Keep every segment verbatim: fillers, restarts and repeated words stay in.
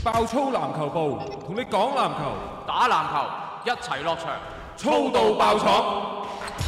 爆粗籃球部同你講籃球、 打籃球，一齊落場， 粗到爆廠。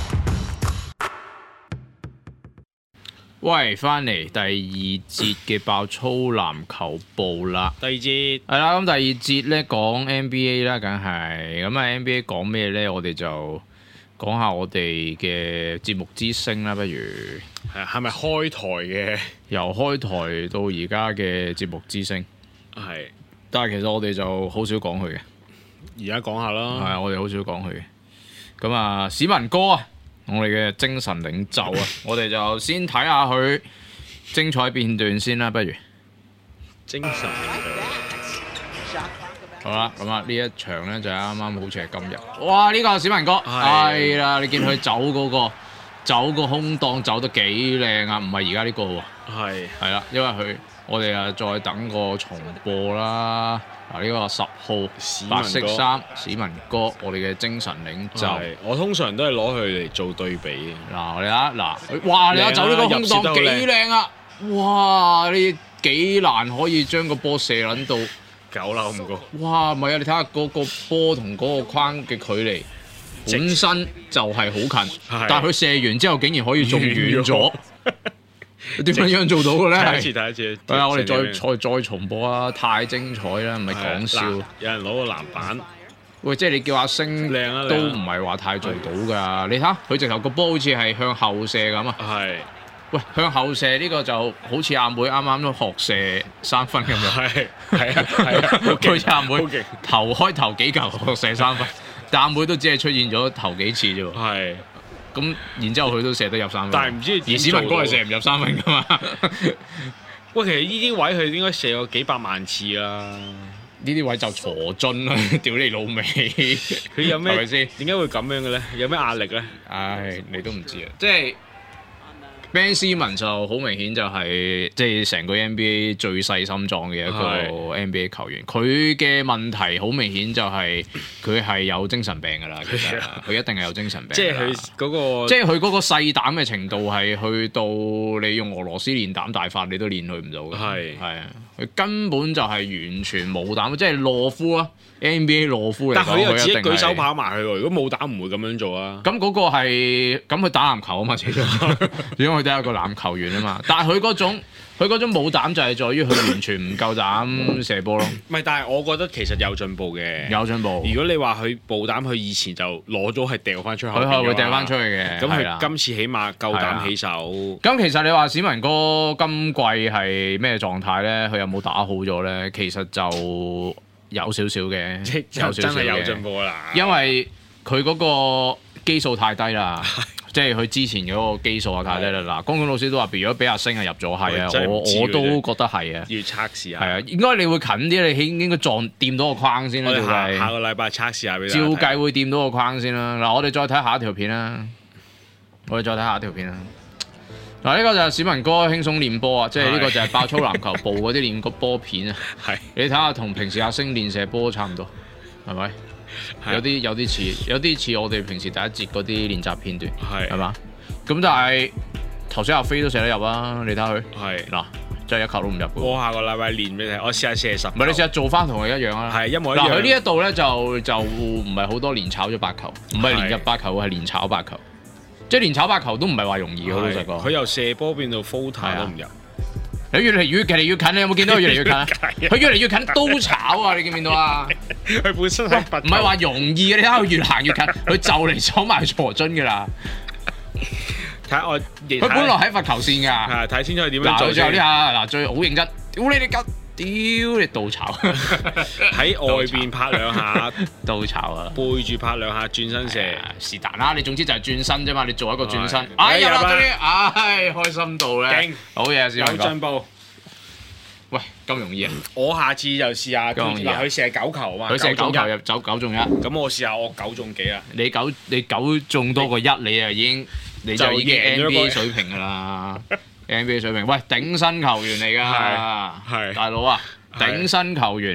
喂，翻嚟第二節嘅爆粗籃球部啦。 第二節係啦，咁第二節咧講 N B A 啦，梗係咁啊 N B A 講咩咧？我哋就講下我哋嘅節目之星啦，不如係係咪開台嘅？ 由開台到而家嘅節目之星， 係， 但係其實我哋就好少講佢嘅。 而家講下係啦。 啊，我哋好少講佢嘅。咁啊，史文哥啊，我哋嘅精神領袖啊，我哋就先睇下佢精彩片段先啦，不如。 精神領好啦，咁啊呢一場咧就啱啱好似係今日。哇！呢、個史文哥係啦，你見佢走嗰、個走個空檔走得幾靚啊，唔係而家呢個喎。 係係啦，因為佢我哋啊再等個重播啦。嗱，呢個十號白色衫史文哥，我哋嘅精神領袖。 係，我通常都係攞佢嚟做對比嘅。 嗱，你睇嗱，哇！你睇走呢個空入攝得好檔幾靚啊！哇！你幾難可以將個波射撚到。 九樓咁高， 哇！唔係啊，你睇下嗰個波同嗰個框嘅距離本身就係好近，但係佢射完之後竟然可以仲遠咗，點樣樣做到嘅咧？ 睇一次睇一次。 係啊，我哋再再再重播啊！太精彩啦，唔係講笑。 嗱有人攞個籃板， 喂，即係你叫阿星靚啊靚啊都唔係話太做到㗎。你睇下佢直頭個波好似係向後射咁啊！ 係喂，向後射呢個就好似阿妹啱啱都學射三分咁樣。 係係啊係啊，好好似阿妹好勁頭開頭幾球學射三分，但阿妹都只係出現咗頭幾次啫喎。 係， 咁然之後佢都射得入三分， 但係唔知而史文哥係射唔入三分噶嘛？ 喂，其實呢啲位佢應該射過幾百萬次啦。 呢啲位就鋤樽啦，屌你老味！ 佢有咩係咪先？ 點解會咁樣嘅咧？有咩壓力咧？ 唉，你都唔知啊，即係 Ben Simmons 就好明顯就係即係成個 N B A 最細心臟嘅一個 N B A 球員。佢嘅問題好明顯就係佢係有精神病㗎啦，其實佢一定係有精神病。 即係佢嗰個， 即係佢嗰個細膽嘅程度係去到你用俄羅斯練膽大法，你都練佢唔到嘅。 係係啊，佢根本就係完全冇膽，即係洛夫啊 N B A 洛夫嚟講， 但佢又自己佢一定係舉手跑埋去喎。如果冇膽唔會咁樣做啊。 咁嗰個係咁佢打籃球啊嘛，始終因為佢都係一個籃球員啊嘛。但係佢嗰種佢嗰種冇膽就係在於佢完全唔夠膽射波咯。 唔係，但係我覺得其實有進步嘅。 有進步。 如果你話佢暴膽，佢以前就攞咗係掉翻出去， 佢係會掟翻出去嘅。 咁係啦佢今次起碼夠膽起手。 咁其實你話史文哥今季係咩狀態咧？佢有冇打好咗咧？其實就有少少嘅， 即有少少真係有進嘅。 步啦。 因為佢嗰個基數太低啦，即係佢之前嗰個基數啊太低啦。嗱，公公老師都話，如果俾阿星係入咗，係啊， 真係我唔知嘅我都覺得係啊。 要測試下。 係啊，應該你會近啲，你起應該撞掂到個框先啦。 我哋照計下下個禮拜測試下俾大家睇。 照計會掂到個框先啦。嗱，我哋再睇下一條片啦。我哋再睇下一條片啦。嗱，呢個就係史文哥輕鬆練波啊，即係呢個就係爆粗籃球部嗰啲練個波片啊。 係你睇下同平時阿星練射波差唔多，係咪？ 係有啲有啲似，有啲似我哋平時第一節嗰啲練習片段， 係係嘛？咁但係頭先阿飛都射得入啊！你睇下佢係。 嗱，真係一球都唔入嘅喎。 我下個禮拜練俾你睇，我試下射十。 唔係你試下做翻同佢一樣啊！ 係一模一樣。 嗱，佢呢一度咧就就唔係好多連炒咗八球，唔係連入八球，係連炒八球。即係連炒八球都唔係話容易嘅，老實講。 佢由射波變到 floater 都唔入。 你越嚟越，越嚟越近，你有冇見到佢越嚟越近啊？佢越嚟越近都炒啊！你見唔見到啊？ 佢本身係唔係話容易嘅，你睇下佢越行越近，佢就嚟走埋鋤樽㗎啦。 睇下我，佢佢本來喺罰球線㗎。 係睇清楚佢點樣嗱， 做佢最後呢先。 下嗱最好認真，屌你哋吉，屌你倒炒， 喺外邊拍兩下， 倒炒啊！ 背住拍兩下，轉身射。 是但啦，你總之就係轉身啫嘛，你做一個轉身係， 哎呀啦， 入啦終於，唉，開心到咧勁， 好嘢，史有文哥。 進步。 喂，咁容易啊？ 我下次就試下， 咁容易啊嗱佢射九球啊嘛， 佢射九中一球入走九中一， 咁我試下我九中幾啊？ 你九你九中多過一，你啊已經你就已經就贏咗 N B A 個水平㗎啦，N B A 水平。喂，頂薪球員嚟㗎， 係係大佬啊，頂薪球員。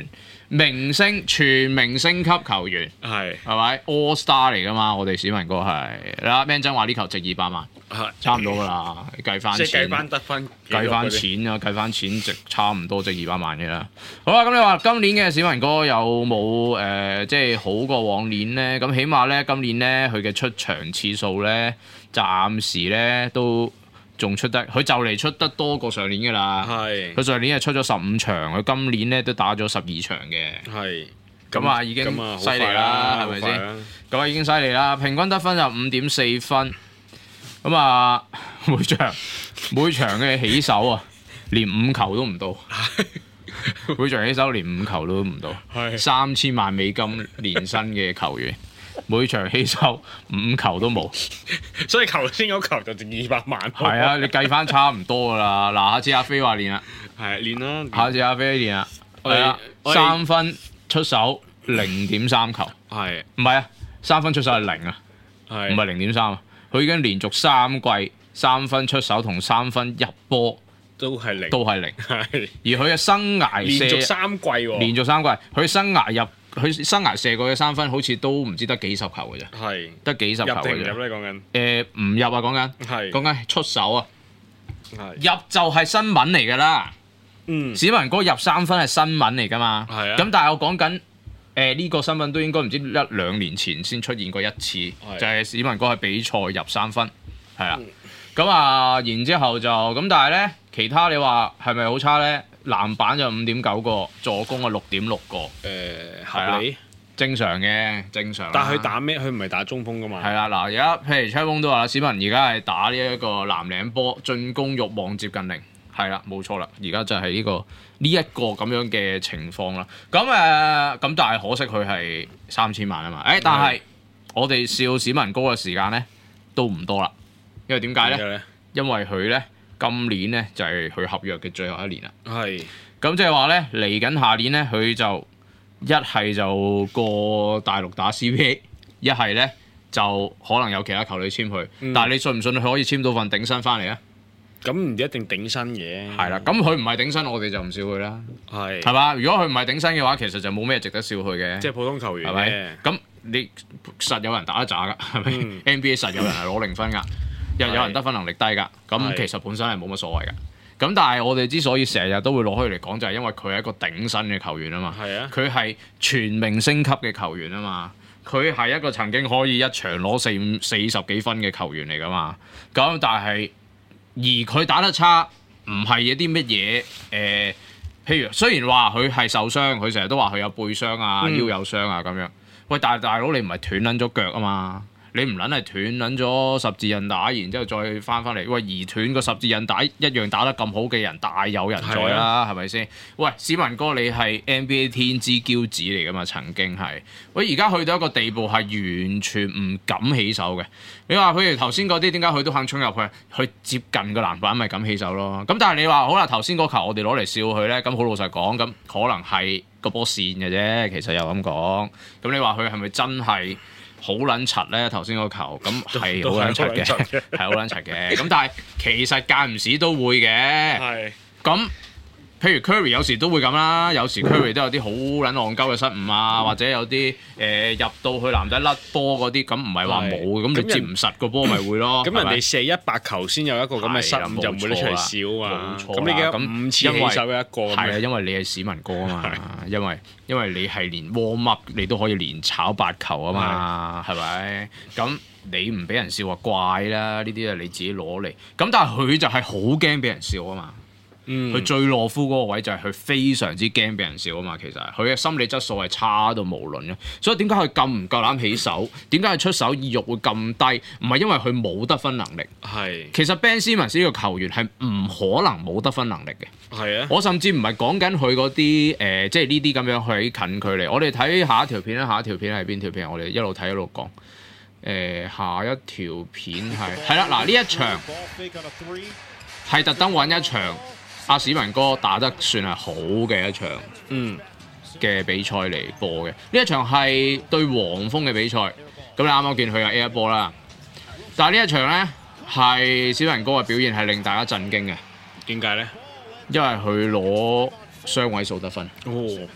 明星全明星級球員， 係係咪 All Star 嚟噶嘛？我哋市民哥係啦 ，Man 真話呢球值二百萬，差唔多噶啦，計翻即係計錢， 翻得分， 計翻錢啊，計翻錢值差唔多值二百萬嘅啦。好啦，咁你話今年嘅市民哥有冇誒即係好過往年咧？咁起碼咧今年咧佢嘅出場次數咧，暫時咧都仲出得，佢就嚟出得多過上年㗎啦。 係佢上年係出咗十五場，佢今年咧都打咗十二場嘅。 係咁啊已經咁啊犀利啦，係咪先？咁啊已經犀利啦，平均得分就五點四分。咁啊每場每場嘅起手啊，連五球都唔到。每場起手連五球都唔到，三千萬美金年薪嘅球員。每場起手五球都冇， 所以頭先嗰球就值二百萬。 係啊，你計翻差唔多噶啦。嗱，下次阿飛話練啦， 係練啦。 下次阿飛練啦，係啊，三分出手零點三球， 係唔係啊？三分出手係零啊， 係唔係零點三啊？佢已經連續三季三分出手同三分入波都係零， 都係零。 係而佢嘅生涯連續射三季喎， 連續三季，佢生涯入佢生涯射過嘅三分好似都唔知得幾十球嘅啫， 係得幾十球嘅入定唔入啫。 咧？講緊誒唔入啊，講緊係講緊出手啊， 係入就係新聞嚟㗎啦。 嗯市民哥入三分係新聞嚟㗎嘛， 係啊咁但係我講緊誒呢個新聞都應該唔知一兩年前先出現過一次，就係市民哥喺比賽入三分，係啦。咁啊，然之後就咁，但係咧其他你話係咪好差咧？籃板就五點九個，助攻啊六點六個， 誒合理， 正常嘅，正常啦。 但係佢打咩？佢唔係打中鋒㗎嘛？ 係啦，嗱而家譬如 Charles 都話啦，市民而家係打呢一個藍領波，進攻慾望接近零，係啦，冇錯啦，而家就係呢、這個呢一、這個咁樣嘅情況啦。咁誒，咁、呃、但係可惜佢係三千萬啊嘛，誒、欸，但係我哋笑市民哥嘅時間咧都唔多啦，因為點解咧？因為佢咧今年咧就係、是、佢合約嘅最後一年啦。 係。 咁即係話咧，嚟緊下年咧，佢就一係就過大陸打 C B A， 一係咧就可能有其他球隊簽佢。嗯、但係你信唔信佢可以簽到份頂薪翻嚟啊？ 咁唔一定頂薪嘅。係啦，咁佢唔係頂薪，我哋就唔笑佢啦。 係。 係嘛？如果佢唔係頂薪嘅話，其實就冇咩值得笑佢嘅。 即係普通球員。 係咪？咁你實有人打得渣㗎，係咪、嗯、？N B A 實有人係攞零分㗎，又有人得分能力低㗎。咁其實本身係冇乜所謂㗎。咁但係我哋之所以成日都會攞佢嚟講，就係因為佢係一個頂薪嘅球員啊嘛。係啊，佢係全明星級嘅球員啊嘛。佢係一個曾經可以一場攞四五四十幾分嘅球員嚟噶嘛。咁但係而佢打得差，唔係一啲乜嘢誒？譬如雖然話佢係受傷，佢成日都話佢有背傷啊、嗯、腰有傷啊咁樣。喂，但係大佬你唔係斷撚咗腳啊嘛？你唔撚係斷撚咗十字韌帶，然之後再翻翻嚟，喂，移斷個十字韌帶一樣打得咁好嘅人大有人在啦，係咪先？喂，市民哥你係 N B A 天之驕子嚟噶嘛？曾經係，喂，而家去到一個地步係完全唔敢起手嘅。你話譬如頭先嗰啲點解佢都肯衝入去？佢接近個籃板咪敢起手咯。咁但係你話好啦，頭先嗰球我哋攞嚟笑佢咧，咁好老實講，咁可能係個波線嘅啫。其實又咁講，咁你話佢係咪真係？好撚柒咧，頭先嗰球咁係好撚柒嘅，係好撚柒嘅。咁但係其實間唔時都會嘅。係。咁譬如 Curry 有時都會咁啦，有時 Curry 都有啲好撚戇鳩嘅失誤啊，或者有啲誒、呃、入到去籃底甩波嗰啲，咁唔係話冇，咁你接唔實個波咪會咯。 咁人哋射一百球先有一個咁嘅失誤，就唔會拎出嚟笑啊嘛。 冇錯。 咁你嘅五次起手有一個。 係啊，因為你係市民哥啊嘛，因為因為你係連 warm up 你都可以連炒八球啊嘛，係咪？咁你唔俾人笑話怪啦，呢啲係你自己攞嚟。咁但係佢就係好驚俾人笑啊嘛。佢、嗯、最懦夫嗰個位就係佢非常之驚俾人笑啊嘛，其實佢嘅心理質素係差到無論嘅，所以點解佢咁唔夠膽起手？點解佢出手意欲會咁低？唔係因為佢冇得分能力，係其實 Ben Simmons 呢個球員係唔可能冇得分能力嘅，係啊！我甚至唔係講緊佢嗰啲誒，即係呢啲咁樣喺近距離。我哋睇下一條片啦，下一條片係邊條片？我哋一路睇一路講。誒、呃，下一條片係係啦，嗱呢一場係特登揾一場。阿市民哥打得算係好嘅一場，嗯嘅比賽嚟播嘅。呢一場係對黃蜂嘅比賽，咁你啱啱見佢有 air 波啦。但係呢一場咧係市民哥嘅表現係令大家震驚嘅。點解咧？因為佢攞雙位數得分。哦，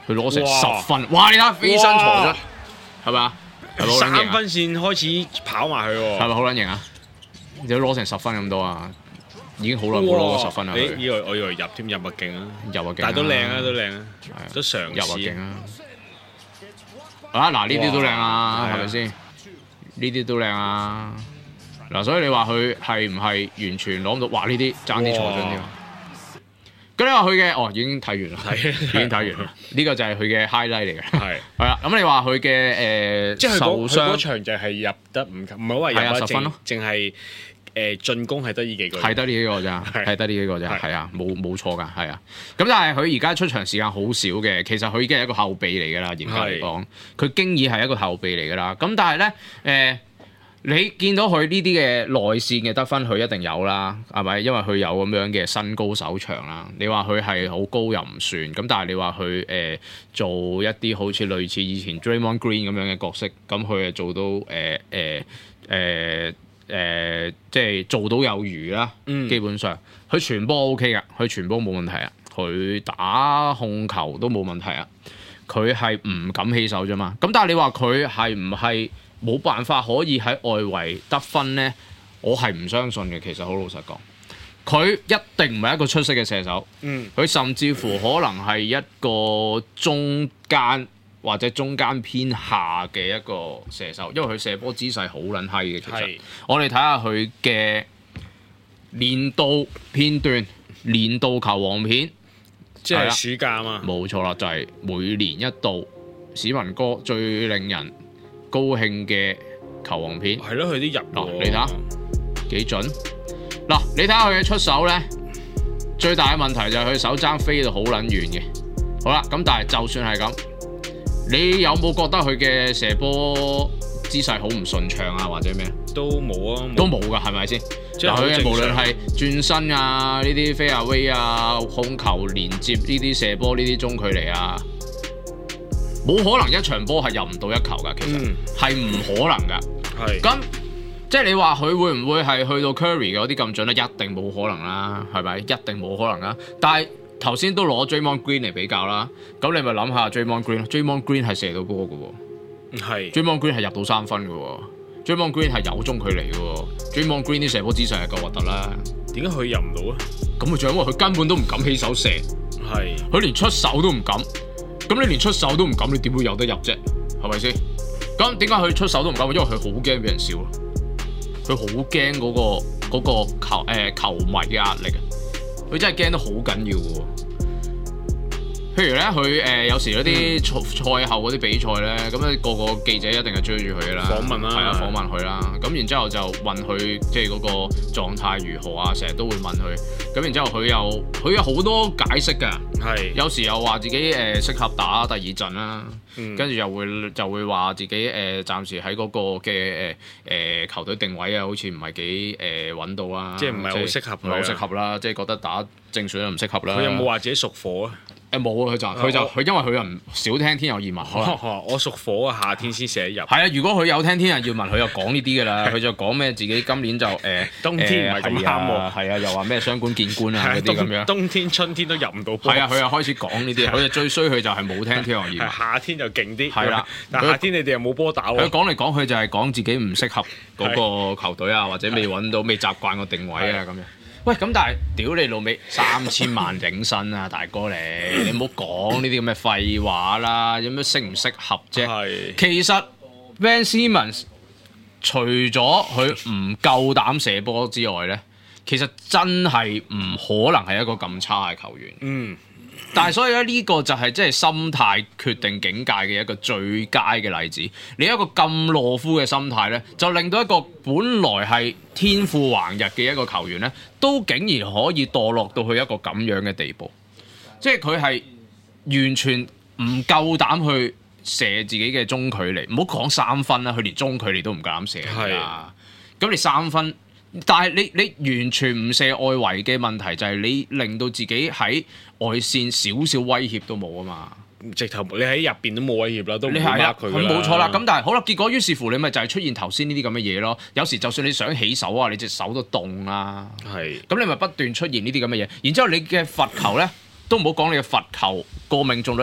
佢攞成十分，哇！你睇下飛身坐出，係咪啊？係咪好撚型啊三分線開始跑埋去喎， 係咪好撚型啊？有攞成十分咁多啊！已經好耐冇攞過十分啦。 你以為我以為入添入物勁啊， 入啊勁， 但係都靚啊，都靚啊， 係啊都嘗入啊試勁啊！啊嗱，呢啲都靚啊， 哇係咪先？呢啲都靚啊！嗱，所以你話佢係唔係完全攞唔到？哇！呢啲爭啲坐進添。咁你話佢嘅哦已經睇完啦， 係已經睇完啦。呢個就係佢嘅 highlight 嚟嘅。 係係啦，咁你話佢嘅誒即係佢受嗰佢嗰傷場就係入得唔唔係話入係啊啊， 十分咯淨淨係誒進攻係得呢幾個， 係得呢幾個咋， 係係得呢幾個咋， 係係啊，冇冇錯㗎，係啊。咁但係佢而家出場時間好少嘅，其實佢已經係一個後備嚟㗎啦。嚴格嚟講，佢經已係一個後備嚟㗎啦。咁但係咧誒。呃你見到佢呢啲嘅內線嘅得分，佢一定有啦，係咪？因為佢有咁樣嘅身高手長啦。你話佢係好高又唔算，咁但係你話佢誒做一啲好似類似以前 Draymond Green 咁樣嘅角色，咁佢係做到誒誒誒誒，即係做到有餘啦。 嗯基本上佢傳波 OK 㗎，佢傳波冇問題啊，佢打控球都冇問題啊，佢係唔敢起手啫嘛。咁但係你話佢係唔係冇辦法可以喺外圍得分呢？我係唔相信嘅。其實好老實講，佢一定唔係一個出色嘅射手。 嗯， 佢甚至乎可能係一個中間或者中間偏下嘅一個射手，因為佢射波姿勢好撚閪嘅。其實係我哋睇下佢嘅年度片段、年度球王片， 即係係啦暑假啊嘛， 冇錯啦，就係、每年一度史文哥最令人高興嘅球王片。 係咯，佢啲入喎嗱你睇下幾準嗱，你睇下佢嘅出手咧，最大嘅問題就係佢手踭飛到好撚遠嘅。好啦，咁但係就算係咁，你有冇覺得佢嘅射波姿勢好唔順暢啊，或者咩？ 都冇啊， 都冇㗎，係咪先？ 即係好嗱，佢嘅正常無論係轉身啊，呢啲飛亞威啊，控球連接呢啲射波呢啲中距離啊，冇可能一場波係入唔到一球㗎，其實嗯係唔可能㗎。 係咁即係你話佢會唔會係去到 Curry 嘅嗰啲咁準咧？一定冇可能啦，係咪？一定冇可能啦。但係頭先都攞 Draymond Green 嚟比較啦，咁你咪諗下 Draymond Green，Draymond Green 係射到波嘅喎係 ，Draymond Green 係入到三分嘅喎，Draymond Green 係有中距離嘅喎，Draymond Green 啲射波姿勢係夠核突啦。 點解佢入唔到啊？ 咁咪就因為佢根本都唔敢起手射， 係佢連出手都唔敢。咁你連出手都唔敢，你點會有得入啫？係咪先？咁點解佢出手都唔敢？因為佢好驚俾人笑咯。佢好驚嗰個嗰、個球誒、呃、球迷嘅壓力啊！佢真係驚得好緊要嘅喎。譬如咧，佢誒、呃、有時嗰啲賽賽後嗰啲比賽咧，咁咧個個記者一定係追住佢啦， 訪問啦係啊，訪問佢啦。咁然之後就問佢即係嗰個狀態如何啊，成日都會問佢。咁然之後佢又佢有好多解釋㗎。 係有時又話自己誒、呃、適合打第二陣啦， 嗯跟住又會就會話自己誒、呃、暫時喺嗰個嘅誒誒球隊定位啊，好似唔係幾誒揾到啦， 即係唔係好適合佢啊唔係好適合啦，即係覺得打正選都唔適合啦。 佢有冇話自己屬火啊？ 誒冇啊？佢就佢就佢因為佢又唔少聽天佑二文，可能我屬火啊，夏天先射得入。 係啊。如果佢有聽天佑二文，佢就講呢啲㗎啦。佢就講咩自己今年就誒、呃、 冬天唔係咁啱喎係啊，又話咩雙管見官啊嗰啲咁樣。 冬天、春天都入唔到波。 係啊，佢又開始講呢啲，佢就最衰佢就係冇聽天佑二文。 係夏天就勁啲。 係啦但夏天你哋又冇波打佢喎。 講嚟講去就係講自己唔適合嗰個球隊啊，或者未揾到、未習慣個定位啊咁樣。喂，咁但係屌你老味三千萬頂薪啊，大哥你，你唔好講呢啲咁嘅廢話啦，有咩適唔適合啫？ 係其實 Ben Simmons 除咗佢唔夠膽射波之外咧，其實真係唔可能係一個咁差嘅球員。 嗯。 但係所以咧，呢個就係即係心態決定境界嘅一個最佳嘅例子。你一個咁懦夫嘅心態咧，就令到一個本來係天賦橫溢嘅一個球員咧，都竟然可以墮落到去一個咁樣嘅地步。即係佢係完全唔夠膽去射自己嘅中距離，唔好講三分啦，佢連中距離都唔夠膽射㗎。咁你三分？但係你你完全唔射外圍嘅問題就係你令到自己喺外線少少威脅都冇啊嘛， 直頭你喺入邊都冇威脅啦，都唔會你係啊， 佢佢冇錯啦。咁但係好啦，結果於是乎你咪就係出現頭先呢啲咁嘅嘢咯。有時就算你想起手啊，你隻手都凍啦。 係咁你咪不斷出現呢啲咁嘅嘢，然之後你嘅罰球咧都唔好講你嘅罰球個命中率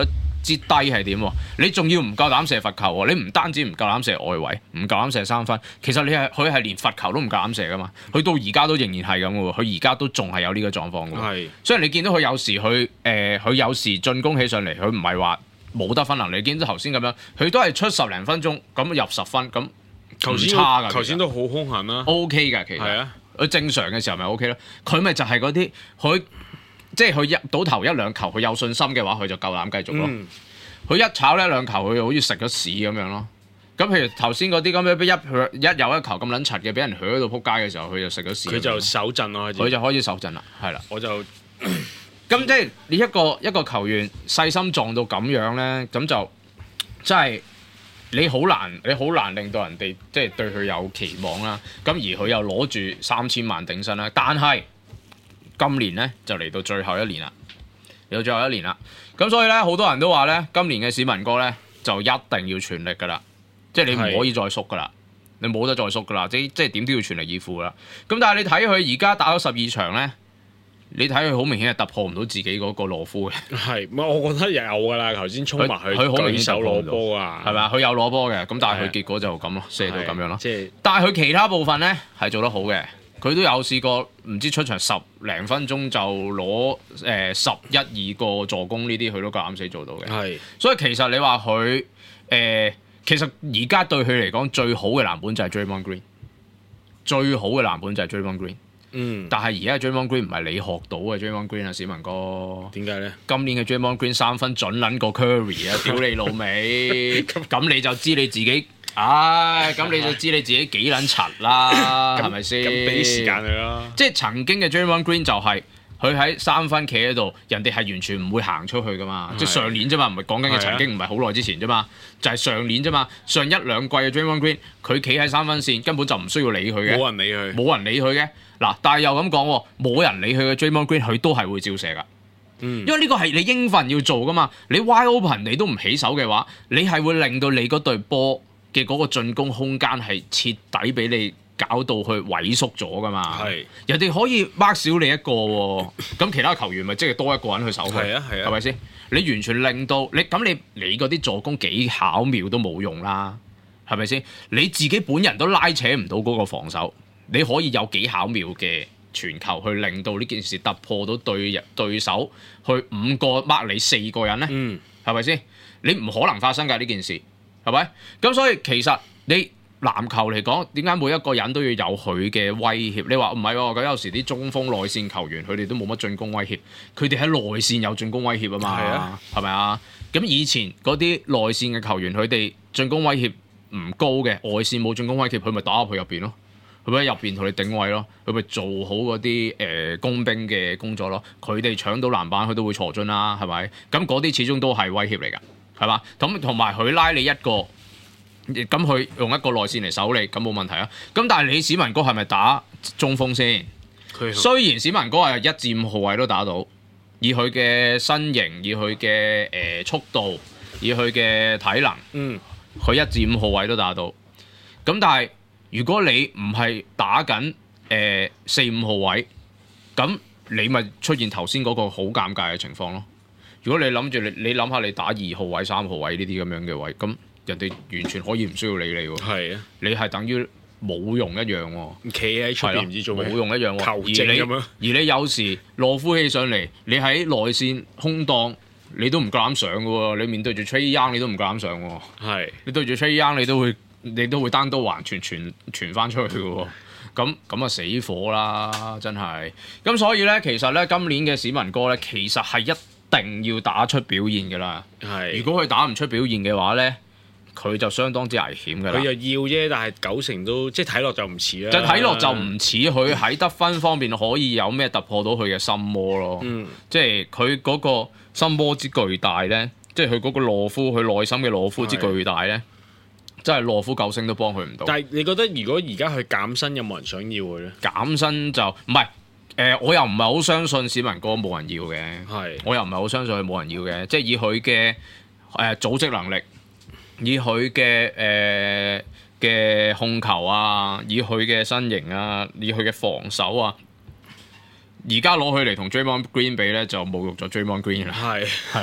之低係點喎？你仲要唔夠膽射罰球喎？你唔單止唔夠膽射外圍，唔夠膽射三分，其實你係佢係連罰球都唔夠膽射噶嘛？佢到而家都仍然係咁嘅喎，佢而家都仲係有呢個狀況嘅喎。 係， 所以你見到佢有時佢誒佢有時進攻起上嚟，佢唔係話冇得分能力。你見到頭先咁樣，佢都係出十零分鐘咁入十分咁。 頭先差㗎， 頭先都好兇狠啦。 O K 㗎，其實係啊， 佢正常嘅時候咪 O K 咯。佢咪就係嗰啲佢即係佢入到頭一兩球，佢有信心嘅話，佢就夠膽繼續咯。佢、嗯、一炒呢一兩球，佢就好似食咗屎咁樣咯。咁譬如頭先嗰啲咁樣，一一有一球咁撚柒嘅，俾人響到撲街嘅時候，佢就食咗屎。佢就手震咯， 佢就開始手震啦，係啦。 我就咁即係你一個一個球員細心撞到咁樣咧，咁就真係。你好難，你好難令到人哋即係對佢有期望啦。咁而佢又攞住三千萬頂薪啦。但係今年咧就嚟到最後一年啦，嚟到最後一年啦。咁所以咧，好多人都話咧，今年嘅史文哥咧就一定要全力噶啦，即係你唔可以再縮噶啦，你冇得再縮噶啦，即即係點都要全力以赴噶啦。咁但係你睇佢而家打咗十二場咧。你睇佢好明顯係突破唔到自己嗰個羅夫嘅， 係，唔係我覺得有噶啦。頭先衝埋去佢好明顯手攞波啊， 係咪啊？佢有攞波嘅，咁但係佢結果就咁咯，射到咁樣咯。 即係， 但係佢其他部分咧係做得好嘅，佢都有試過唔知出場十零分鐘就攞誒十一二個助攻呢啲，佢都夠膽死做到嘅。 係， 所以其實你話佢誒，其實而家對佢嚟講最好嘅藍本就係 Draymond Green， 最好嘅藍本就係 Draymond Green。 嗯， 但係而家 Draymond Green 唔係你學到嘅 Draymond Green 啊，史文哥。 點解咧？ 今年嘅 Draymond Green 三分準撚過 Curry 啊！屌你老味，咁你就知你自己，唉，咁你就知你自己幾撚柒啦，係咪先？ 咁俾啲時間佢啦。 即係曾經嘅 Draymond Green 就係佢喺三分企喺度，人哋係完全唔會行出去噶嘛。即係上年啫嘛，唔係講緊嘅曾經，唔係好耐之前啫嘛，就係上年啫嘛。上一兩季嘅 Draymond Green，佢企喺三分線根本就唔需要理佢嘅， 冇人理佢， 冇人理佢嘅。嗱，但係又咁講喎，冇人理佢嘅 Draymond Green，佢都係會照射噶。嗯，因為呢個係你應份要做噶嘛。你 wide open 你都唔起手嘅話，你係會令到你嗰隊波嘅嗰個進攻空間係徹底俾你搞到去萎縮咗噶嘛。係，人哋可以 mark 少你一個喎，咁其他球員咪即係多一個人去守佢。係啊係啊，係咪先？你完全令到你咁你你嗰啲助攻幾巧妙都冇用啦，係咪先？你自己本人都拉扯唔到嗰個防守。你可以有幾巧妙嘅傳球去令到呢件事突破到對對手去五個 mark 你四個人咧，係咪先？你唔可能發生㗎呢件事，係咪？咁所以其實你籃球嚟講，點解每一個人都要有佢嘅威脅？你話唔係喎，咁有時啲中鋒內線球員佢哋都冇乜進攻威脅，佢哋喺內線有進攻威脅啊嘛，係咪啊？咁以前嗰啲內線嘅球員，佢哋進攻威脅唔高嘅，外線冇進攻威脅，佢咪打入去入邊咯。佢咪喺入邊同你頂位咯，佢咪做好嗰啲誒工兵嘅工作咯。佢哋搶到籃板，佢都會錯進啦，係咪？咁嗰啲始終都係威脅嚟㗎，係嘛？咁同埋佢拉你一個，咁佢用一個內線嚟守你，咁冇問題啊。咁但係你史文哥係咪打中鋒先？雖然史文哥係一至五號位都打到，以佢嘅身形，以佢嘅誒速度，以佢嘅體能，嗯，佢一至五號位都打到。咁但係如果你唔係打緊誒四五號位，咁你咪出現頭先嗰個好尷尬嘅情況咯。如果你諗住你你諗下你打二號位、三號位呢啲咁樣嘅位，咁人哋完全可以唔需要理你喎。係啊，你係等於冇用一樣喎。企喺出邊唔知做咩，冇用一樣喎。球證咁樣。而你有時羅夫起上嚟，你喺內線空檔，你都唔夠膽上嘅喎。你面對住 Trae Young，你都唔夠膽上喎。係。你對住 Trae Young，你都會。你都會單刀橫傳傳傳翻出去嘅喎，咁咁啊死火啦，真係。咁所以咧，其實咧今年嘅史文哥咧，其實係一定要打出表現嘅啦。係。如果佢打唔出表現嘅話咧，佢就相當之危險嘅啦。佢又要啫，但係九成都即係睇落就唔似啦。就睇落就唔似佢喺得分方面可以有咩突破到佢嘅心魔咯。嗯。即係佢嗰個心魔之巨大咧，即係佢嗰個羅夫，佢內心嘅羅夫之巨大咧。真係羅夫救星都幫佢唔到。但係你覺得如果而家佢減薪，有冇人想要佢咧？減薪就唔係誒，我又唔係好相信史文哥冇人要嘅。係，我又唔係好相信佢冇人要嘅。即係以佢嘅誒組織能力，以佢嘅誒嘅控球啊，以佢嘅身形啊，以佢嘅防守啊，而家攞佢嚟同 Draymond Green 比咧，就侮辱咗 Draymond Green 啦。係係啦。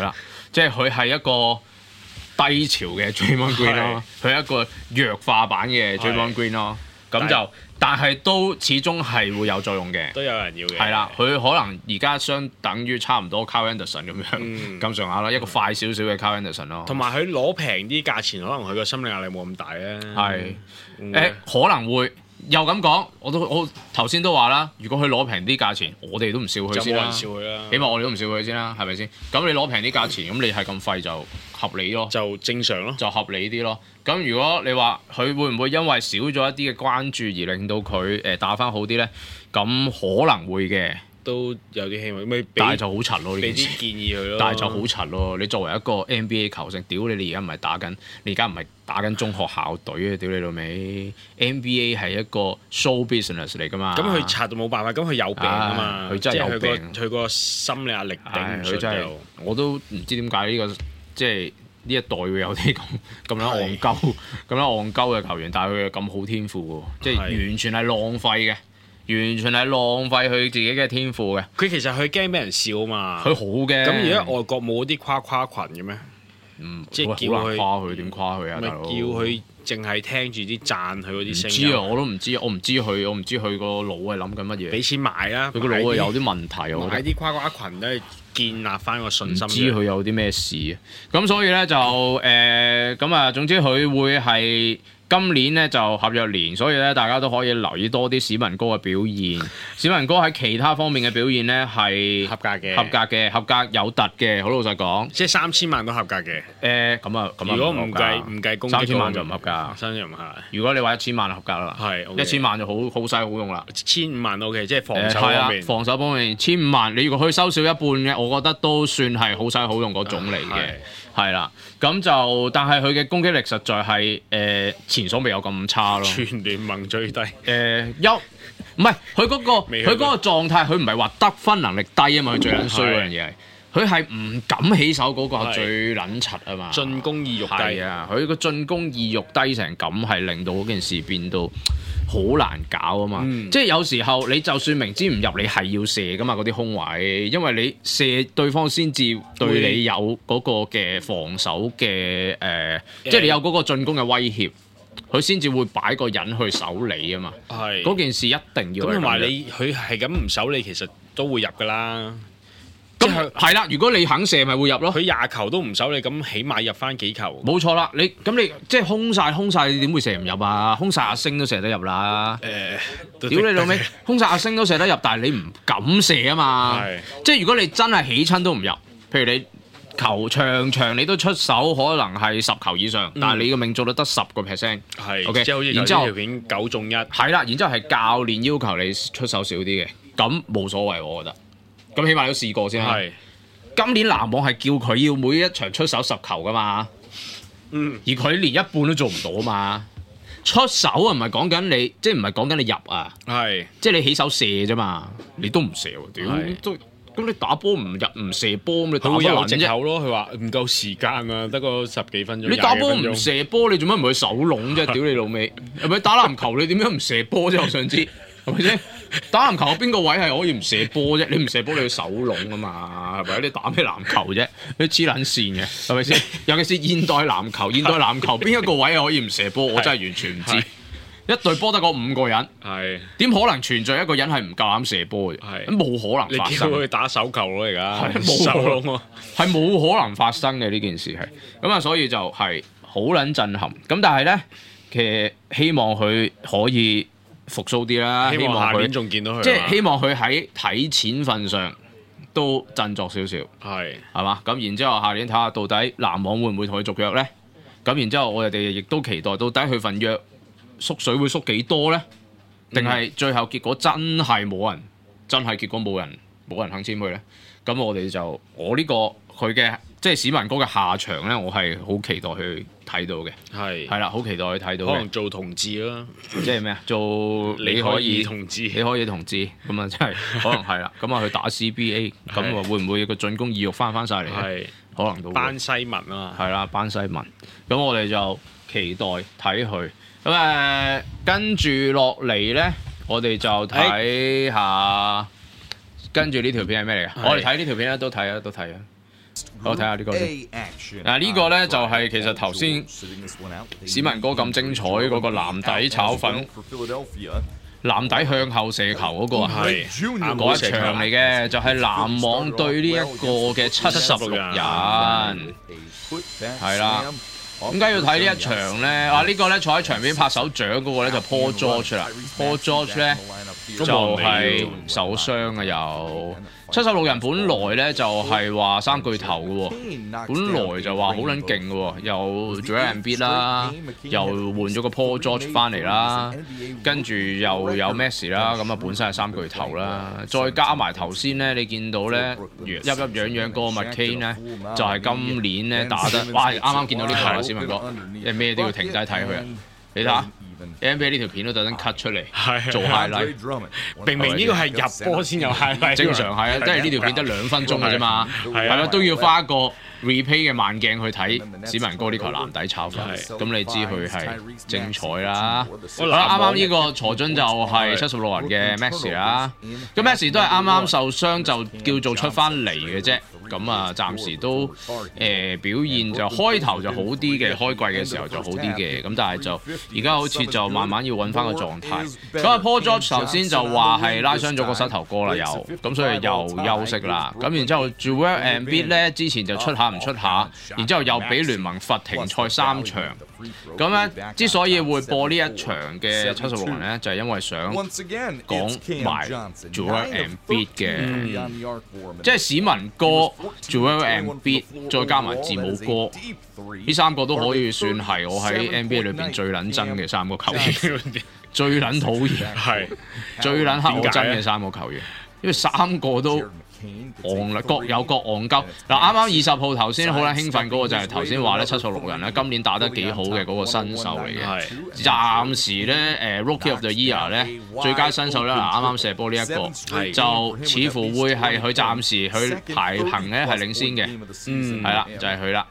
即係佢係一個低潮嘅 Draymond Green 咯，佢係一個弱化版嘅 Draymond Green 咯。咁就但係都始終係會有作用嘅， 都有人要嘅。 係啦，佢可能而家相等於差唔多 Kyle Anderson 咁樣咁上下啦，一個快少少嘅 Kyle Anderson 咯。 同埋佢攞平啲價錢，可能佢個心理壓力冇咁大咧。 係誒可能會。又咁講，我都我頭先都話啦，如果佢攞平啲價錢，我哋都唔笑佢先啦。 笑佢啦， 起碼我哋都唔笑佢先啦，係咪先？咁你攞平啲價錢，咁你係咁廢就合理咯， 就正常咯， 就合理啲咯。咁如果你話佢會唔會因為少咗一啲嘅關注而令到佢誒打返好啲咧？咁可能會嘅。 都有啲希望，咪但係就好柒咯，呢俾件事啲建議佢咯。 但係就好柒咯，你作為一個 N B A 球星，屌你！你而家唔係打緊，你而家唔係打緊中學校隊啊！屌你老味 ，N B A 係一個 show business 嚟噶嘛。 咁佢拆到冇辦法，咁佢有病啊嘛， 佢真係有病， 佢個心理壓力頂唔順。 佢真係，我都唔知點解呢個即係呢一代會有啲咁咁樣戇鳩、咁樣戇鳩嘅球員，但係佢又咁好天賦喎，即係完全係浪費嘅。完全係浪費佢自己嘅天賦嘅。 佢其實佢驚俾人笑啊嘛。 佢好嘅。 咁而家外國冇啲誇誇群嘅咩？ 嗯， 即係叫佢誇佢點誇佢啊？ 咪大佬叫佢淨係聽住啲讚佢嗰啲聲音。 唔知啊，我都唔知，我唔知佢，我唔知佢個腦係諗緊乜嘢。 俾錢買啦， 佢個腦係有啲問題，我覺得。 買啲誇誇群都係建立翻個信心。 唔知佢有啲咩事啊？咁所以咧就誒咁啊，總之佢會係。今年咧就合約年，所以咧大家都可以留意多啲史文哥嘅表現。史文哥喺其他方面嘅表現咧係合格嘅， 合格嘅，合格有突嘅。好老實講， 即係三千萬都合格嘅。 誒咁啊咁啊， 如果唔計唔計公三千萬就唔合格。 三千唔係。 如果你話一千萬就合格啦， 係一千萬就好好使好用啦。 千五萬 O K，即係防守方面。 防守方面千五萬，你如果可以收少一半嘅，我覺得都算係好使好用嗰種嚟嘅。係啦，咁就但係佢嘅攻擊力實在係誒、呃、前所未有咁差咯。 全聯盟最低。誒、 呃，優唔係佢嗰個佢嗰個狀態，佢唔係話得分能力低啊嘛，佢最撚衰嗰樣嘢係，佢係唔敢起手嗰個最撚柒啊嘛。進攻意欲低啊！佢個進攻意欲低成咁，係令到嗰件事變到好難搞啊嘛！嗯、即係有時候你就算明知唔入，你係要射噶嘛嗰啲空位，因為你射對方先至對你有嗰個嘅防守嘅誒，呃、即係你有嗰個進攻嘅威脅，佢先至會擺個人去守你啊嘛。係嗰件事一定要咁。 同埋你佢係咁唔守你，其實都會入噶啦。 咁係啦，如果你肯射，咪會入咯。 佢廿球都唔守你，咁起碼入翻幾球。 冇錯啦，你咁你即係空晒空晒，你點會射唔入啊？空晒阿星都射得入啦。誒、呃，屌你老味，空晒阿星都射得入，但係你唔敢射啊嘛。即係如果你真係起親都唔入，譬如你球場場你都出手，可能係十球以上，嗯、但係你嘅命中率得十個 percent。係，OK， 即係好似然之後條片九中一。 係啦，然之後係教練要求你出手少啲嘅，咁冇所謂，我覺得。咁起碼都試過先啦。今年籃網係叫佢要每一場出手十球噶嘛，嗯，而佢連一半都做唔到啊嘛。出手啊，唔係講緊你，即係唔係講緊你入啊，係，即係你起手射啫嘛，你都唔射喎，屌，都咁你打波唔入唔射波，咁你打波有藉口咯。佢話唔夠時間啊，得個十幾分鐘。 你打波唔射波，你做乜唔去手籠啫？屌你老味，係咪打籃球你點樣唔射波啫？我想知係咪先？打籃球邊個位係可以唔射波啫？你唔射波你要手籠啊嘛，係咪？你打咩籃球啫？你黐撚線嘅係咪先？尤其是現代籃球，現代籃球邊一個位係可以唔射波？我真係完全唔知。一隊波得嗰五個人，係點可能存在一個人係唔夠膽射波嘅？係冇可能發生。 你叫佢打手球咯，而家係冇手籠喎，係冇可能發生嘅呢件事係。咁啊，所以就係好撚震撼。咁但係咧，其實希望佢可以復甦啲啦，希望下年仲見到佢，即係希望佢喺睇錢份上都振作少少，係係嘛？咁然之後下年睇下到底籃網會唔會同佢續約咧？咁然之後我哋亦都期待到底佢份約縮水會縮幾多咧？定係最後結果真係冇人，真係結果冇人冇人肯簽佢咧？咁我哋就我呢個佢嘅即係史文哥嘅下場咧，我係好期待去睇到嘅，係係啦，好期待去睇到嘅。可能做同志啦，即係咩啊？做你可以同志，你可以同志咁啊，真係可能係啦。咁啊，去打 C B A， 咁啊會唔會個進攻意欲翻翻晒嚟咧？係可能都班西文啊，係啦，班西文。咁我哋就期待睇佢。咁誒，跟住落嚟咧，我哋就睇下，跟住呢條片係咩嚟嘅？我哋睇呢條片咧，都睇啊，都睇啊。 好睇下呢個先。嗱呢個咧就係其實頭先史文哥咁精彩嗰個藍底炒粉。藍底向後射球嗰個係嗰一場嚟嘅，就係籃網對呢一個嘅七十六人，係啦。點解要睇呢一場咧？啊，呢個咧坐喺場邊拍手掌嗰個咧就 Paul George 啦。Paul George 咧就係受傷啊，又七十六人本來咧就係話三巨頭嘅喎，本來就話好撚勁嘅喎，又做 Embiid 啦，又換咗個 Paul George 翻嚟啦，跟住又有 Messi 啦，咁啊本身係三巨頭啦，再加埋頭先咧，你見到咧一一樣樣嗰個 McCain 咧，就係今年咧打得，哇！啱啱見到呢球啦，史文哥，因為咩都要停低睇佢啊，你睇下。N B A 呢條片都特登 cut 出嚟做 highlight， 明明呢個係入波先有 highlight， 正常係啊，即係呢條片得兩分鐘嘅啫嘛，係啦，都要花一個 replay 嘅慢鏡去睇史文哥呢球籃底炒粉，咁你知佢係精彩啦。好啦，啱啱呢個財津就係七十六人嘅 Maxi 啦，咁 Maxi 都係啱啱受傷就叫做出翻嚟嘅啫。咁啊，暫時都誒、呃、表現就開頭就好啲嘅，開季嘅時候就好啲嘅，咁但係就而家好似就慢慢要揾翻個狀態。咁啊，Paul George 頭先就話係拉傷咗個膝頭哥啦，又咁所以又休息啦。咁然之後 Joel Embiid 咧之前就出下唔出下，然之後又俾聯盟罰停賽三場。咁咧，之所以會播呢一場嘅七十六人咧，就係、是、因為想講埋 Joel Embiid 嘅，嗯、即係史文哥、Joel Embiid 再加埋字母哥，呢三個都可以算係我喺 N B A 裏邊最撚憎嘅三個球員，最撚討厭，係最撚黑我憎嘅三個球員，因為三個都。戇啦，各有各戇鳩。嗱，啱啱二十號頭先好撚興奮嗰個就係頭先話咧七十六人咧，今年打得幾好嘅嗰個新秀嚟嘅。暫時咧誒 Rookie of the Year 咧最佳新秀咧，嗱啱啱射波呢一個就似乎會係佢暫時佢排行咧係領先嘅。嗯，係啦，就係佢啦。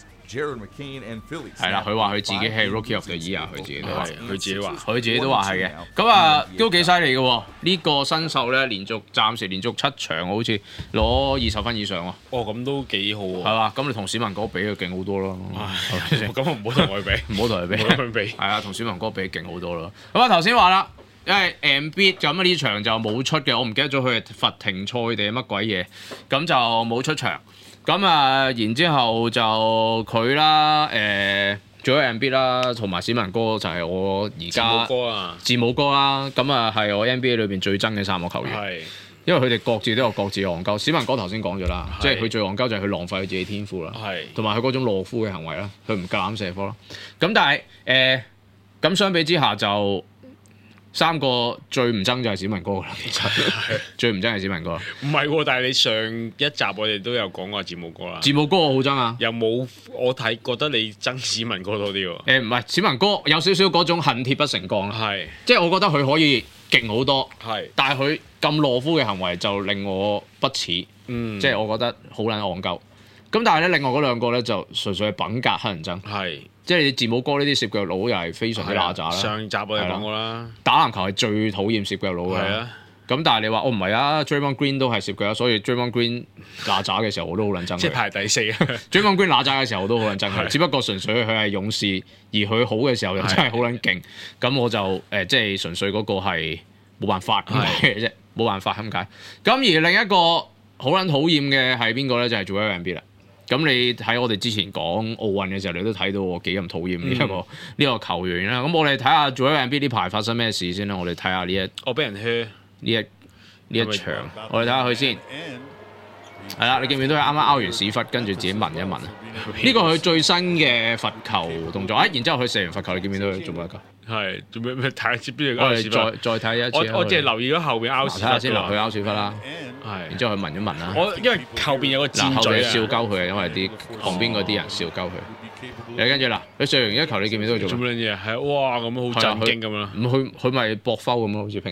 係啦，佢話佢自己係 Rookie of the Year， 佢自己都係，佢自己話，佢自己都話係嘅。咁啊，都幾犀利嘅喎！呢個新秀咧，連續暫時連續七場，好似攞二十分以上喎。 哦，咁都幾好喎。係嘛？咁你同史文哥比，佢勁好多咯。 咁我唔好同佢比， 唔好同佢比， 唔好同佢比。 係啊，同史文哥比勁好多咯。咁啊，頭先話啦，因為 Embiid 咁呢場就冇出嘅，我唔記得咗佢係罰停賽定係乜鬼嘢，咁就冇出場。咁啊，然之後就佢啦，誒，仲有 Embiid 啦，同埋史文哥就係我而家字母哥啊，字母哥啦，咁啊係我 N B A 裏邊最憎嘅三個球員，係，因為佢哋各自都有各自嘅戇鳩。史文哥頭先講咗啦，即係佢最戇鳩就係佢浪費佢自己天賦啦，係，同埋佢嗰種懦夫嘅行為啦，佢唔夠膽射波啦。咁但係誒，咁、呃、相比之下就。三個最唔憎就係史文哥啦，其實最唔憎係史文哥。 唔係喎，但係你上一集我哋都有講過字母哥啦。 字母哥我好憎啊， 有冇我睇覺得你憎史文哥多啲喎？ 誒唔係，史文哥有少少嗰種恨鐵不成鋼啦，係，即係我覺得佢可以勁好多，係，但係佢咁懦夫嘅行為就令我不齒，嗯，即係我覺得好撚戇鳩。咁但係咧，另外嗰兩個咧就純粹係品格乞人憎，係。即係你字母哥呢啲攝腳佬又係非常之乸渣啦。上集我哋講過啦，打籃球係最討厭攝腳佬嘅。係啊，咁但係你話我唔係啊 ，Draymond Green 都係攝腳，所以 Draymond Green 乸渣嘅時候我都好撚憎佢。即係排第四啊 ！Draymond Green 乸渣嘅時候我都好撚憎佢，只不過純粹佢係勇士，而佢好嘅時候又真係好撚勁。咁我就誒、呃、即係純粹嗰個係冇辦法咁解嘅啫，冇辦法咁解。咁而另一個好撚討厭嘅係邊個咧？就係 Joel Embiid 啦。咁你喺我哋之前講奧運嘅時候，你都睇到我幾咁討厭呢一個呢、嗯、個球員啦。咁我哋睇下 Joel Embiid 呢排發生咩事先啦。我哋睇下呢一我俾人靴呢一呢一場，我哋睇下佢先。係啦，你記唔記得佢啱啱拗完屎忽，跟住自己聞一聞啊？呢個佢最新嘅罰球動作啊！然之後佢射完罰球，你記唔記得佢做乜㗎？係做咩咩睇下邊度？我哋再再睇一次。我我即係留意咗後邊拗屎忽。睇下先，嗱佢拗屎忽啦。係。然之後佢聞一聞啦。我因為後邊有個箭嘴啊。笑鳩佢啊，因為啲旁邊嗰啲人笑鳩佢。誒跟住嗱，佢射完一球，你記唔記得佢做乜嘢？係哇，咁好震驚咁樣。咁佢佢咪搏摟咁咯，好似平時。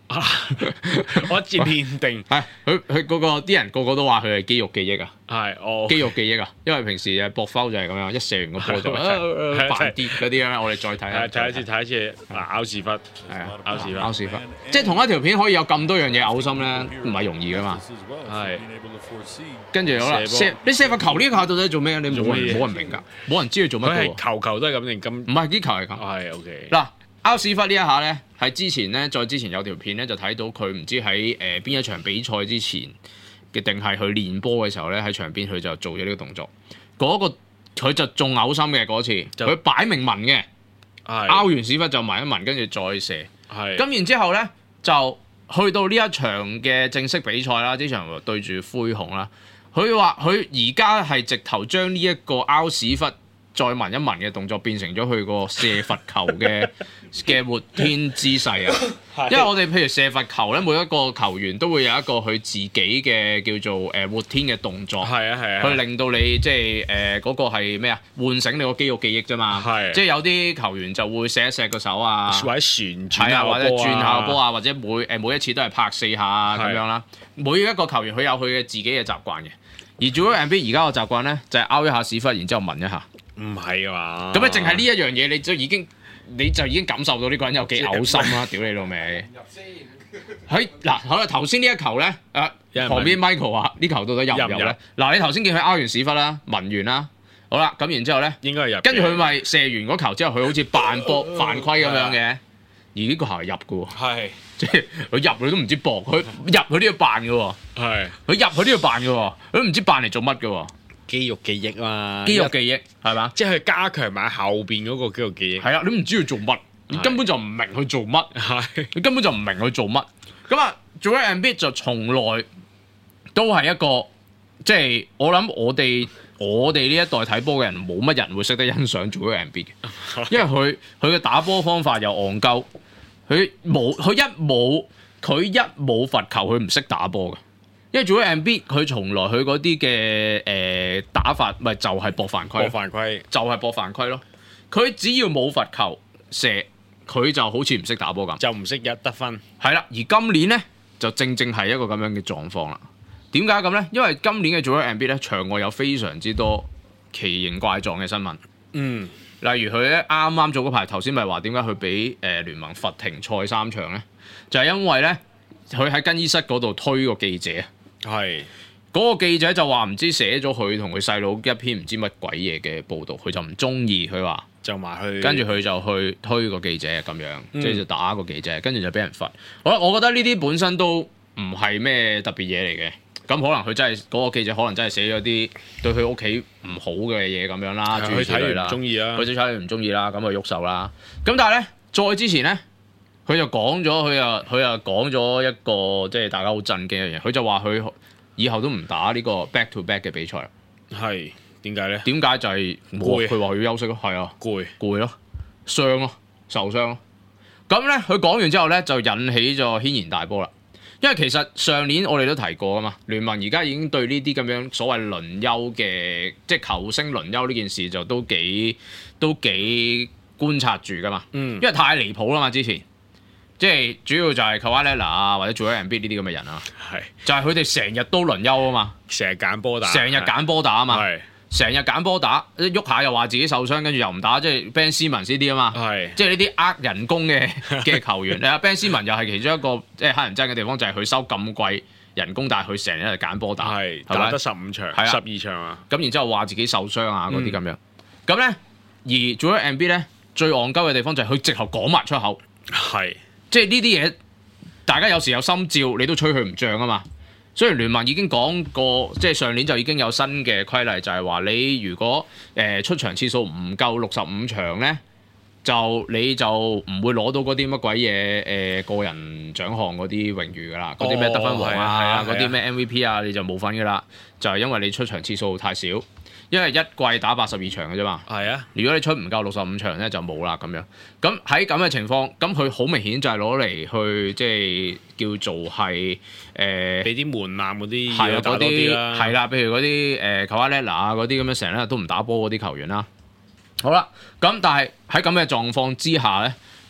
我自騙定係佢佢嗰個啲人個個都話佢係肌肉記憶啊， 係哦， 肌肉記憶啊，因為平時誒搏 foul 就係咁樣，一射完個波就係扮跌嗰啲咧，我哋再睇下。 係睇一次睇一次嗱咬屎忽， 係啊， 咬屎忽， 咬屎忽，即係同一條片可以有咁多樣嘢嘔心咧，唔係容易噶嘛。 係跟住好啦， 射射你射罰球呢下到底做咩？你冇做乜嘢人冇人明㗎，冇人知佢做乜佢係嘅喎。 球球都係咁定咁？ 唔係啲球係咁。 係 OK 嗱，拗屎忽呢一下咧，係之前咧，再之前有條片咧，就睇到佢唔知喺誒邊一場比賽之前嘅，定係佢練波嘅時候咧，喺場邊佢就做咗呢個動作。嗰、個佢就仲嘔心嘅嗰次， 就佢擺明聞嘅， 係拗完屎忽就聞一聞，跟住再射。 係咁然之後咧，就去到呢一場嘅正式比賽啦，呢場對住灰熊啦。佢話佢而家係直頭將呢一個拗屎忽再聞一聞嘅動作變成咗佢個射罰球嘅嘅活天姿勢啊！因為我哋譬如射罰球咧，每一個球員都會有一個佢自己嘅叫做誒活天嘅動作， 係啊係啊， 去令到你即係誒嗰個係咩啊？喚醒你個肌肉記憶啫嘛。 係即係有啲球員就會錫一錫個手啊， 或者旋轉係啊，或者轉下個波啊， 啊，或者每誒每一次都係拍四下啊咁係樣啦。每一個球員佢有佢嘅自己嘅習慣嘅。而 Joel Embiid 而家個習慣咧，就係拗一下屎忽，然之後聞一下。 唔係啊嘛？ 咁咧，淨係呢一樣嘢，你就已經你就已經感受到呢個人有幾嘔心啦！屌你老味！喺嗱，好啦，頭先呢一球咧，誒有人問旁邊 Michael 話呢球到底入唔入入唔入咧？嗱，你頭先見佢拗完屎忽啦，聞完啦，好啦，咁然之後咧， 應該係入嘅， 跟住佢咪射完嗰球之後，佢好似扮搏犯規咁樣嘅，而呢個球係入嘅喎， 係即係佢入佢都唔知搏，佢入佢都要扮嘅喎， 係佢入佢都要扮嘅喎，佢都唔知扮嚟做乜嘅喎， 肌肉記憶嘛， 肌肉記憶係嘛？ 即係佢加強埋後邊嗰個肌肉記憶， 係啊，你唔知佢做乜，你根本就唔明佢做乜。 係你根本就唔明佢做乜。咁啊，Joel Embiid就從來都係一個，即係我諗我哋我哋呢一代睇波嘅人，冇乜人會識得欣賞 Joel Embiid 嘅，因為佢佢嘅打波方法又戇鳩，佢冇佢一冇佢一冇罰球，佢唔識打波嘅。因為 Joel Embiid 佢從來佢嗰啲嘅誒打法，咪就係搏犯規過，犯規， 就係搏犯規咯。佢只要冇罰球射，佢就好似唔識打波咁。 就唔識一得分， 係啦，而今年咧就正正係一個咁樣嘅狀況啦。點解咁咧？因為今年嘅 Joel Embiid 咧，場外有非常之多奇形怪狀嘅新聞。 嗯， 例如佢咧啱啱做嗰排，頭先咪話點解佢俾誒聯盟罰停賽三場咧？就係、因為咧佢喺更衣室嗰度推個記者， 係嗰、個記者就話唔知寫咗佢同佢細佬一篇唔知乜鬼嘢嘅報導，佢就唔中意，佢話。 就埋去， 跟住佢就去推個記者咁樣， 嗯即係就打個記者，跟住就俾人罰。好啦，我覺得呢啲本身都唔係咩特別嘢嚟嘅。咁可能佢真係嗰、個記者可能真係寫咗啲對佢屋企唔好嘅嘢咁樣啦，諸如佢睇完此類啦。 唔中意啦佢，睇完唔中意啦，咁就喐手啦。咁但係咧，再之前咧，佢就講咗，佢又佢又講咗一個即係大家好震驚嘅嘢。佢就話佢以後都唔打呢個 back to back 嘅比賽啦。 係點解咧？ 點解就係攰佢話佢要休息咯，係啊。 攰， 攰咯，傷咯，受傷咯。咁咧，佢講完之後咧，就引起咗軒然大波啦。因為其實上年我哋都提過啊嘛，聯盟而家已經對呢啲咁樣所謂輪休嘅，即係球星輪休呢件事就都幾都幾觀察住噶嘛。 嗯因為太離譜啦嘛，之前即係主要就係 Kawhi Leonard 啊，或者 Joel Embiid呢啲咁嘅人啊， 係就係佢哋成日都輪休啊嘛， 成日揀波打， 成日揀波打啊嘛。 係成日揀波打，一喐下又話自己受傷，跟住又唔打，即係 Ben Simmons 呢啲啊嘛， 係即係呢啲呃人工嘅嘅球員。啊 Ben Simmons 又係其中一個即係乞人憎嘅地方，就係、是、佢收咁貴人工，但係佢成日喺度揀波打， 係係咪打得十五場， 係啊十二場啊， 咁然之後話自己受傷啊嗰啲咁樣。咁咧、 嗯， 而 Joel Embiid 咧最戇鳩嘅地方就係佢直頭講埋出口， 係即係呢啲嘢大家有時有心照，你都吹佢唔漲啊嘛。雖然聯盟已經講過，即係上年就已經有新嘅規例，就係話你如果誒、呃、出場次數唔夠六十五場咧，就你就唔會攞到嗰啲乜鬼嘢誒、呃、個人獎項嗰啲榮譽噶啦，嗰啲咩得分王係啊係啊， 啊嗰啲咩 M V P 啊，你就冇份噶啦，就係因為你出場次數太少，因為一季打八十二場嘅啫嘛。 係啊， 如果你出唔夠六十五場咧，就冇啦咁樣。咁喺咁嘅情況，咁佢好明顯就係攞嚟去即係叫做係誒俾啲門檻嗰啲係啊要打多嗰啲啦， 係啦，譬如嗰啲誒 Kawhi Leonard 啊嗰啲咁樣成日都唔打波嗰啲球員啦。好啦，咁但係喺咁嘅狀況之下咧，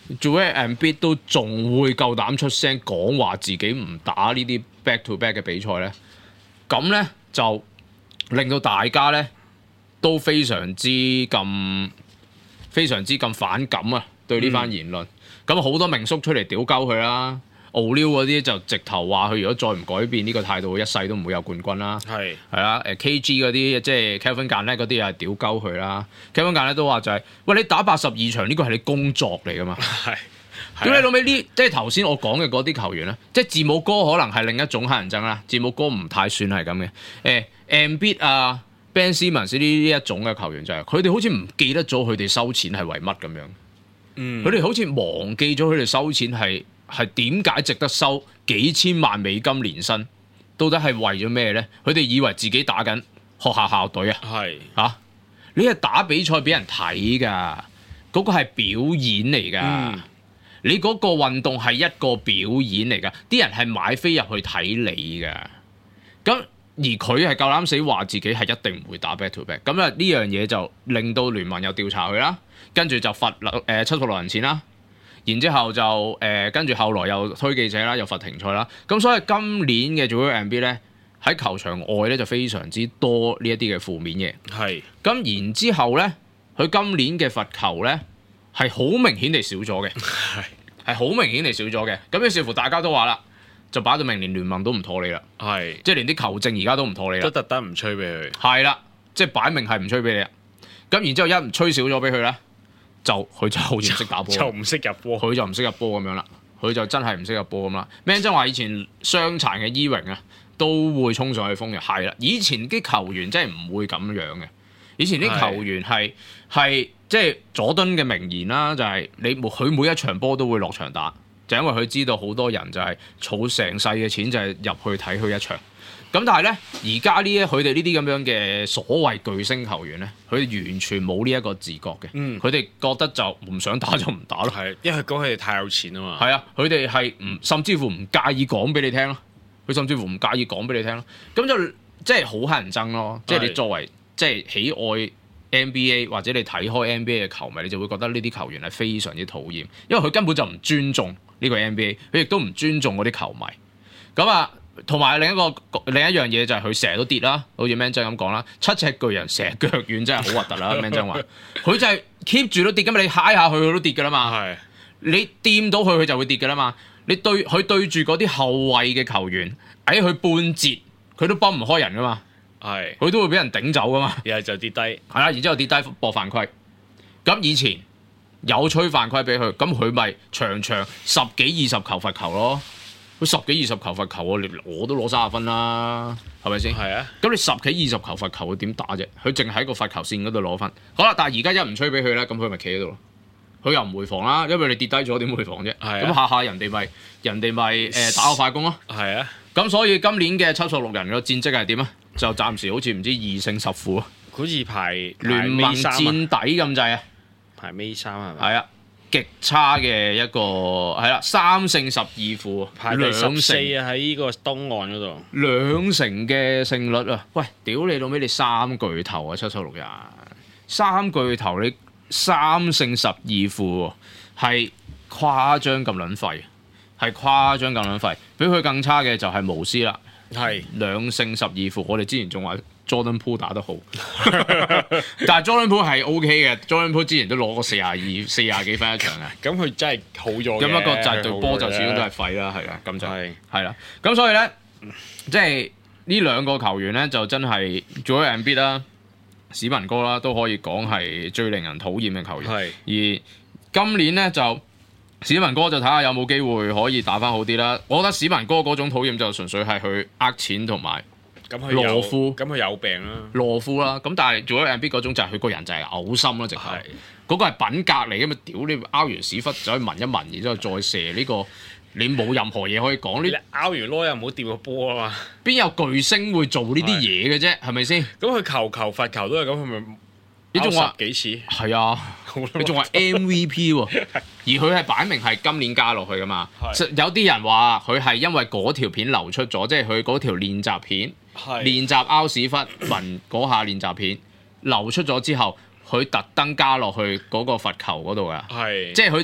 Joel Embiid 都仲會夠膽出聲講話自己唔打呢啲 back to back 嘅比賽咧，咁咧就令到大家咧都非常之咁非常之咁反感啊！對呢番言論，咁好、嗯、多名宿出嚟屌鳩佢啦。奧利嗰啲就直頭話佢如果再唔改變呢個態度，一世都唔會有冠軍啦。係係啦，誒 K G 嗰啲即係 Kevin Garnett 嗰啲又係屌鳩佢啦。Kevin Garnett 都話就係、是，喂你打八十二場呢個係你工作嚟噶嘛？係。咁你老尾呢？即係頭先我講嘅嗰啲球員咧，即係字母哥可能係另一種黑人憎啦。字母哥唔太算係咁嘅。誒 Embiid 啊 Ben Simmons 呢呢一種嘅球員就係佢哋好似唔記得咗佢哋收錢係為乜咁樣。嗯。佢哋好似忘記咗佢哋收錢係。係點解值得收幾千萬美金年薪？到底係為咗咩咧？佢哋以為自己打緊學校校隊啊？係嚇、啊，你係打比賽俾人睇㗎，嗰、嗰個係表演嚟㗎。嗯、你嗰個運動係一個表演嚟㗎，啲人係買飛入去睇你㗎。咁而佢係夠膽死話自己係一定唔會打 back to back。咁啊呢樣嘢就令到聯盟又調查佢啦，跟住就罰誒、呃、七十六人錢啦。然之後就誒、呃、跟住後來又推記者啦，又罰停賽啦。咁所以今年嘅 Joel Embiid 咧喺球場外咧就非常之多呢一啲嘅負面嘢。係。咁然之後咧，佢今年嘅罰球咧係好明顯地少咗嘅，係係好明顯地少咗嘅。咁於是乎大家都話啦，就擺到明年聯盟都唔妥你啦。係。即係連啲球證而家都唔妥你啦。都特登唔吹俾佢。係啦，即係擺明係唔吹俾你啦。咁然之後一唔吹少咗俾佢咧。就佢就好似唔識打波，就唔識入波，佢就唔識入波咁樣啦。佢就真係唔識入波咁啦。Man 真話以前傷殘嘅伊榮啊，都會衝上去封嘅。係啦，以前啲球員真係唔會咁樣嘅。以前啲球員係係即係佐敦嘅名言啦，就係、是、你佢每一場波都會落場打，就因為佢知道好多人就係儲成世嘅錢就係入去睇佢一場。咁但係咧，而家呢佢哋呢啲咁樣嘅所謂巨星球員咧，佢哋完全冇呢一個自覺嘅。嗯，佢哋覺得就唔想打就唔打咯。係，因為講佢哋太有錢啊嘛。係啊，佢哋係唔甚至乎唔介意講俾你聽咯。佢甚至乎唔介意講俾你聽咯。咁就即係好乞人憎咯。即係你作為即係喜愛 N B A 或者你睇開 N B A 嘅球迷，你就會覺得呢啲球員係非常之討厭，因為佢根本就唔尊重呢個 N B A， 佢亦都唔尊重嗰啲球迷。咁啊。同埋另一個另一樣嘢就係佢成日都跌啦，好似 Man 真咁講啦，七尺巨人成日腳軟真係好核突啦。Man 真話，佢就係 keep 住都跌㗎嘛，你揩下去佢都跌㗎啦嘛。係，你掂到佢佢就會跌㗎啦嘛。你對佢對住嗰啲後衞嘅球員，喺佢半截佢都幫唔開人㗎嘛。係，佢都會俾人頂走㗎嘛。然後就跌低，係啦，然之後跌低播犯規。咁以前有吹犯規俾佢，咁佢咪場場十幾二十球罰球咯。佢十幾二十球罰球啊！你我都攞三十分啦，係咪先？係啊。咁你十幾二十球罰球，佢點打啫？佢淨喺個罰球線嗰度攞分。好啦，但係而家一唔吹俾佢咧，咁佢咪企喺度咯。佢又唔回防啦，因為你跌低咗，點回防啫？係。咁下下人哋咪人哋咪誒打個快攻咯。係啊。咁所以今年嘅七十六人嘅戰績係點啊？就暫時好似唔知二勝十負啊。好似排聯盟墊底咁滯啊。排尾三係咪？係啊。極差嘅一個係啦，三勝十二負，排第十四啊！喺呢個東岸嗰度，兩成嘅勝率啊！喂，屌你老味，你三巨頭啊，七十六人，三巨頭你三勝十二負，係誇張咁撚廢，係誇張咁撚廢。比佢更差嘅就係巫師啦，係兩勝十二負。我哋之前仲話Jordan Poole 打得好，但係 Jordan Poole 係 O K 嘅。Jordan Poole 之前都攞過四廿二、四廿幾分一場嘅。咁佢真係好咗嘅。咁一個就係對波就始終都係廢啦，係啦，咁就係係啦。咁所以咧，即係呢兩個球員咧，就真係Joel Embiid啦、史文哥啦，都可以講係最令人討厭嘅球員。係。而今年咧就史文哥就睇下有冇機會可以打翻好啲啦。我覺得史文哥嗰種討厭就純粹係佢呃錢同埋。咁佢羅夫，咁佢有病啦。羅夫啦，咁但係做咗 Embiid 嗰種就係佢個人就係嘔心啦，直頭。嗰個係品格嚟嘅嘛，屌你拗完屎忽就可以聞一聞，然之後再射呢個，你冇任何嘢可以講。你拗完攞又唔好掂個波啊嘛。邊有巨星會做呢啲嘢嘅啫？係咪先？咁佢球球罰球都係咁，佢咪你仲話幾次？係啊，你仲話 M V P 喎，而佢係擺明係今年加落去噶嘛。有啲人話佢係因為嗰條片流出咗，即係佢嗰條練習片。練習拗屎忽聞嗰下練習片流出咗之後，佢特登加落去嗰個罰球嗰度噶，即係佢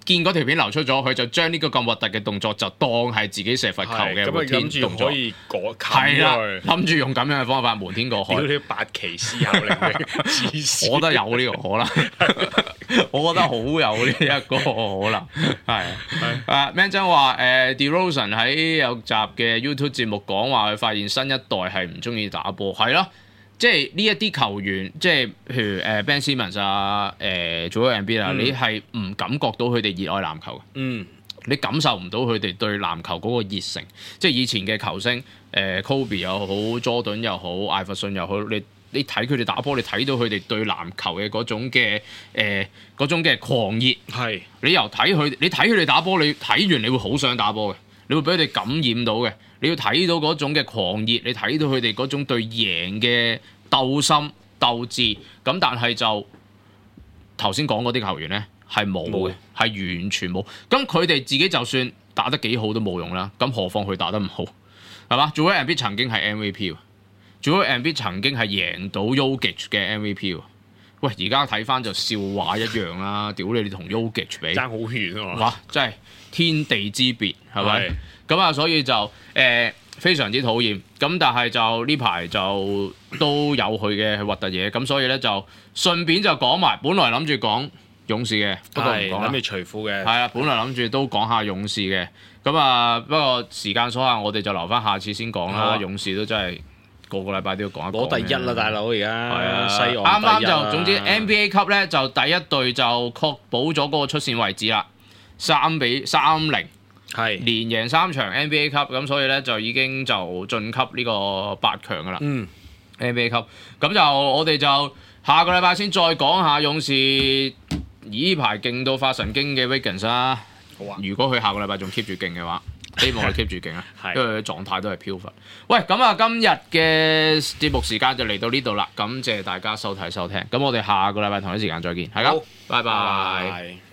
見嗰條片流出咗，佢就將呢個咁核突嘅動作就當係自己射罰球嘅咁啊瞞天諗住動作可。以過係啦， 冚諗住用咁樣嘅方法瞞天過海屌。你八旗思考力，黐線我覺得有呢個可能，我覺得好有呢一個可能，係啊。Man 真話誒 DeRozan 喺有集嘅 YouTube 節目講話，佢發現新一代係唔中意打波，係咯，即係呢一啲球員，即係譬如誒 Ben Simmons 啊、誒 Joel Embiid 啊，你係唔感覺到佢哋熱愛籃球嘅。 嗯。 你感受唔到佢哋對籃球嗰個熱誠，即係以前嘅球星，誒、呃、Kobe 又好，Jordan 又好，艾弗遜又好，你你睇佢哋打波，你睇到佢哋對籃球嘅嗰種嘅誒嗰種嘅狂熱。 係。 你由睇佢，你睇佢哋打波，你睇完你會好想打波嘅，你會俾佢哋感染到嘅。你要睇到嗰種嘅狂熱，你睇到佢哋嗰種對贏嘅鬥心鬥志。咁但係就頭先講嗰啲球員咧。係冇嘅，係完全冇。咁佢哋自己就算打得幾好都冇用啦。咁何況佢打得唔好，係嘛？Joel Embiid曾經係 M V P 喎 Joel Embiid曾經係贏到 Jokic 嘅 M V P 喎。喂，而家睇翻就笑話一樣啦！屌你，你同 Jokic 比， 爭好遠啊嘛！ 哇，真係天地之別，係咪係？ 咁啊，所以就誒、呃、非常之討厭。咁但係就呢排就都有佢嘅核突嘢。咁所以咧就順便就講埋，本來諗住講勇士嘅，不過唔講啦。 諗住除褲嘅。 係啊，本來諗住都講下勇士嘅，咁啊，不過時間所限，我哋就留翻下次先講啦。 啊、 勇士都真係個個禮拜都要講一講。 攞第一啦，大佬而家。係啊， 西岸啱啱第一啦就總之 N B A 級咧就第一隊就確保咗嗰個出線位置啦，三比三零， 係連贏三場 N B A 級，咁所以咧就已經就晉級呢個八強噶啦。 嗯 ，N B A 級，咁就我哋就下個禮拜先再講下勇士。呢排勁到發神經嘅 Wiggins 啦， 好啊！ 如果佢下個禮拜仲 keep 住勁嘅話，希望佢 keep 住勁啊， 係因為佢狀態都係飄忽。喂，咁啊，今日嘅節目時間就嚟到呢度啦，感謝大家收睇收聽，咁我哋下個禮拜同一時間再見，係咁，拜拜。 拜拜。